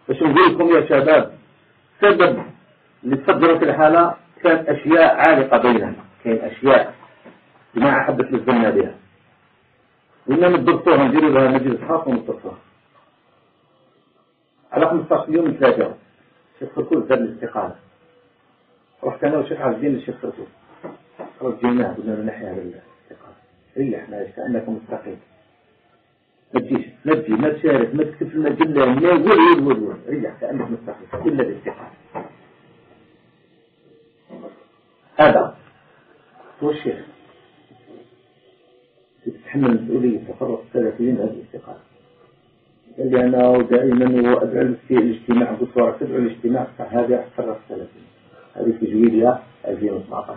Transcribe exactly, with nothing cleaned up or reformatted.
باش نقول لكم يا شباب سبب لتصدرت الحالة كانت أشياء عالقة بيننا، كان أشياء جماعة حبت للزمنا بها وإننا ندرسوها نديروا لها مجلس خاص ونتصفها على خمسطاش يوم ثلاثة. الشيخ فركوز دار الاستقالة، رحت أنا والشيخ عبد الدين للشيخ فركوز رجعناه قلنا له نحيا على الاستقالة، ريحنا كأنك مستقيم، ما تجيش ما تجي ما تشارك ما تكتب في المجلة ما ول ول ول ريح كأنك مستقيم إلا الاستقالة. هذا هو الشيخ تتحمل المسؤولية تفرق الثلاثين هذه الاستقالة. قال لي أنا دائما وأدعو الاجتماع قلت ورا تدعو الاجتماع هذا فرق الثلاثين هذه في جويلية ألفين وسبعة عشر.